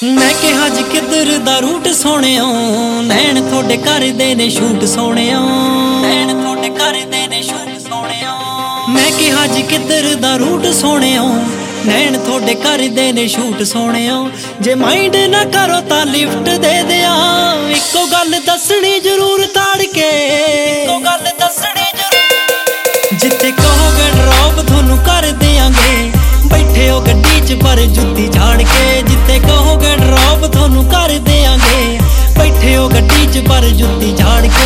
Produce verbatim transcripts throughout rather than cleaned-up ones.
मैं कहा जी किधर दा रूट सोहणिया, नैन थोड़े करदे ने शूट सोहणिया, नैन थोड़े करदे ने शूट सोहणिया। मैं कहा जी किधर दा रूट सोहणिया, नैन थोड़े करदे ने शूट सोहणिया। जे माइंड ना करो तां लिफ्ट दे दिया, इक्को गल दसनी जरूर ताड़ के, इक्को गल दसनी जरूर। जिथे कहोगे ड्रॉप थोनू कर देंगे, बैठे हो गड्डी च पर जुत्ती झाड़ के। जिथे कहोगे ड्रॉप थोनू कर देंगे, बैठे हो गड्डी च पर जुत्ती झाड़ के।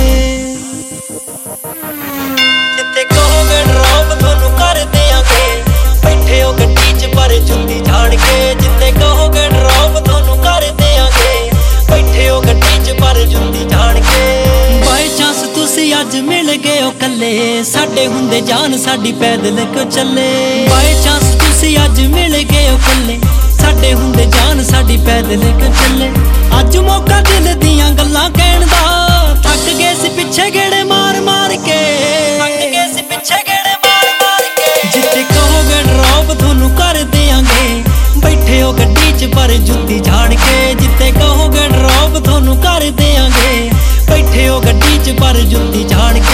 जिथे कहोगे ड्रॉप थोनू कर देंगे, बैठे हो गड्डी च पर जुत्ती झाड़ के। जिथे कहोगे ड्रॉप थोनू कर देंगे, बैठे हो गड्डी च पर जुत्ती झाड़ के। बाय चांस तुसी अज मिल गए हो कल्ले, साडे हुंदे जान साडी पैदल क्यों चले। बाय चांस तुसी अज मिल गए हो कल्ले, साडे हुंदे जान साडी पैदल क्यों चले। अज मौका दिल दियां गल्लां कहण दा, थक गए सी पिछे गेड़े मार मार के, थक गए सी पिछे गेड़े मार मार के। जिथे कहोगे ड्रॉप थोनू कर देंगे, बैठे हो गड्डी च पर जुत्ती झाड़ के। जिथे कहोगे ड्रॉप थोनू कर देंगे, बैठे हो गड्डी च पर जुत्ती झाड़ के।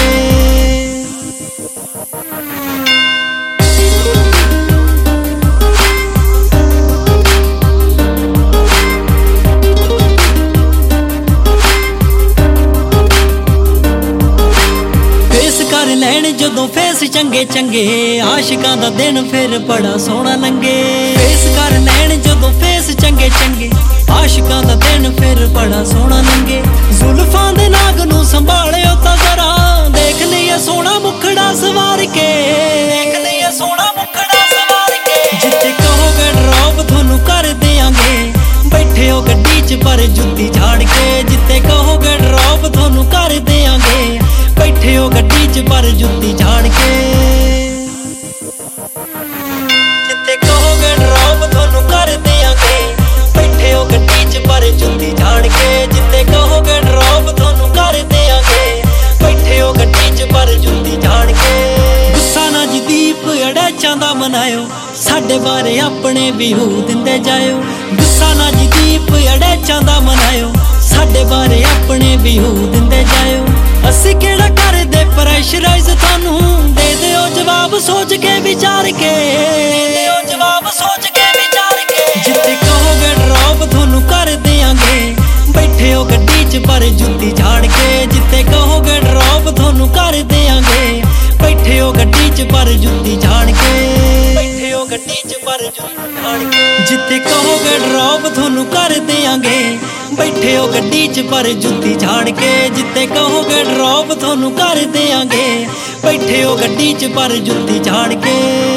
कर लैन जदों फेस चंगे चंगे, आशिकां दा दिन फिर बड़ा सोहना लंगे। फेस कर लैन जदों फेस चंगे चंगे, आशिकां दा दिन फिर बड़ा सोहना लंगे। जुल्फां दे नाग नूं संभालियो तां जरा, देख लिया सोहना मुखड़ा सवार के, देख लिया सोहना मुखड़ा सवार के। जिथे कहोगे ड्रॉप थोनू कर देंगे, बैठे हो गड्डी च पर जुत्ती झाड़ के। जिथे कहोगे ड्रॉप थोनू कर देंगे, बैठे हो गड्डी च पर जुत्ती झाड़ के। जिथे कहोगे ड्रॉप थोनू कर देंगे, बैठे हो गड्डी च पर जुत्ती झाड़ के। जिथे कहोगे ड्रॉप थोनू कर देंगे, बैठे हो गड्डी च पर जुत्ती झाड़ के। गुस्सा ना जी दीप अड़ैचां दा मनायो, साडे बारे अपने विहू दिंदे जायो। गुस्सा ना जी दीप अड़ैचां दा मनायो, साडे बारे अपने विहू दिंदे जायो। असी केड़ा करदे प्रेशराइज थानू, दे दिओ जवाब सोच के विचार के, दे दिओ जवाब सोच के विचार के। जिथे कहोगे ड्रॉप थोनू कर देंगे, बैठे हो गड्डी च पर जुत्ती झाड़ के। जिथे कहोगे ड्रॉप थोनू कर देंगे, बैठे हो गड्डी च पर जुत्ती झाड़ के, बैठे हो गड्डी च पर जुत्ती झाड़ के। जिथे कहोगे ड्रॉप थोनू कर देंगे, बैठे हो गड्डी च पर जुत्ती झाड़ के। जिथे कहोगे ड्रॉप थोनू कर देंगे, बैठे हो गड्डी च पर जुत्ती झाड़ के।